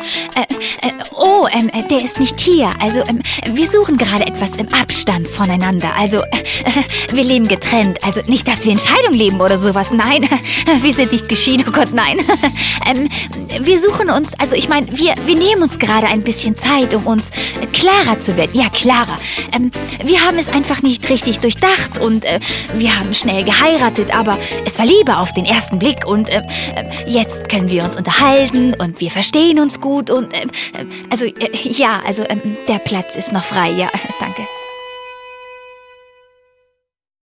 Der ist nicht hier. Also, wir suchen gerade etwas im Abstand voneinander. Also, wir leben getrennt. Also, nicht, dass wir in Scheidung leben oder sowas. Nein, wir sind nicht geschieden. Oh Gott, nein. Wir suchen uns, also ich meine, wir nehmen uns gerade ein bisschen Zeit, um uns klarer zu werden. Ja, klarer. Wir haben es einfach nicht richtig durchdacht und wir haben schnell geheiratet, aber es war Liebe auf den ersten Blick und jetzt können wir uns unterhalten und wir verstehen uns gut und der Platz ist noch frei, ja, danke.